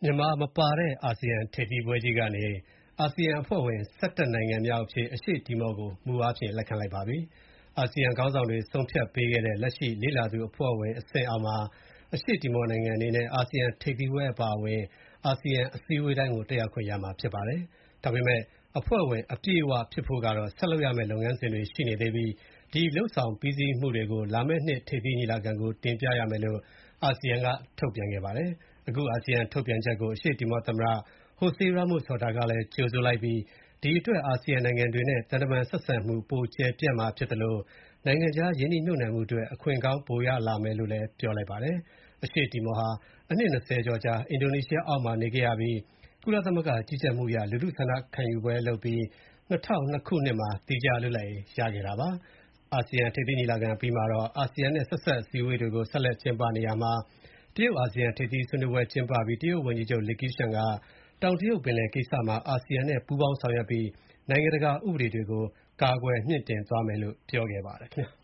မြန်မာမပါတဲ့အာဆီယံထိပ်သီးပွဲကြီးကနေအာဆီယံအဖွဲ့ဝင်11နိုင်ငံမြောက်အဖြစ်အရှေ့တီမောကိုမူအားဖြင့်လက်ခံလိုက်ပါပြီ။အာဆီယံခေါင်းဆောင်တွေဆုံးဖြတ်ပေးခဲ့တဲ့လက်ရှိလေ့လာသူအဖွဲ့ဝင်အဆင့်အောက်မှာအရှေ့တီမောနိုင်ငံအနေနဲ့အာဆီယံထိပ်သီးပွဲအပါအဝင်အာဆီယံအစည်းအဝေးတိုင်းကိုတက်ရောက်ခွင့်ရမှာဖြစ်ပါတယ်။ဒါပေမဲ့အဖွဲ့ဝင်အပြည့်အဝဖြစ်ဖို့ကတော့ဆက်လုပ်ရမယ့်လုပ်ငန်းစဉ်တွေရှိနေသေးပြီးဒီလုပ်ဆောင်ပြီးစီးမှုတွေကိုလာမယ့်နှစ်ထိပ်သီးညီလာခံကိုတင်ပြရမယ်လို့အာဆီယံကထုတ်ပြန်ခဲ့ပါတယ်။အခုအာဆီယံထုတ်ပြန်ချက်ကိုအရှေ့တီမောသမ္မတ Jose Ramos Horta ကလည်းကြိုဆိုလိုက်ပြီးဒီအတွက်အာဆီယံနိုင်ငံတွေနဲ့သံတမန်ဆက်ဆံမှုပိုကျယ်ပြန့်မှာဖြစ်သလိုနိုင်ငံခြားရင်းနှီးမြှုပ်နှံမှုအတွက်အခွင့်ကောင်းပိုရလာမယ်လို့လည်းပြောလိုက်ပါတယ်။အရှေ့တီမောဟာအနှစ်20ကျော်ကြာအင်ဒိုနီးရှားအောက်မှာနေခဲ့ရပြီးကုလသမဂ္ဂကြီးကြပ်မှုအရလူထုဆန္ဒခံယူပွဲလုပ်ပြီး2002ခုနှစ်မှာသီးခြားလွတ်လပ်ရေးရခဲ့တာပါ။အာဆီယံထိပ်သီးညီလာခံအပြီးမှာတော့အာဆီယံနဲ့ဆက်စပ်အစည်းအဝေးတွေကိုဆက်လက်ကျင်းပနေရာမှာတရုတ်အာဆီယံထိပ်သီးဆွေးနွေးပွဲကျင်းပပြီးတရုတ်ဝန်ကြီးချုပ် Li Keqiang ကတောင်တရုတ်ပင်လယ်ကိစ္စမှာအာဆီယံနဲ့ပူးပေါင်းဆောင်ရွက်ပြီးနိုင်ငံတကာဥပဒေတွေကိုကာကွယ်မြှင့်တင်သွားမယ်လို့ပြောခဲ့ပါတယ်ခင်ဗျာ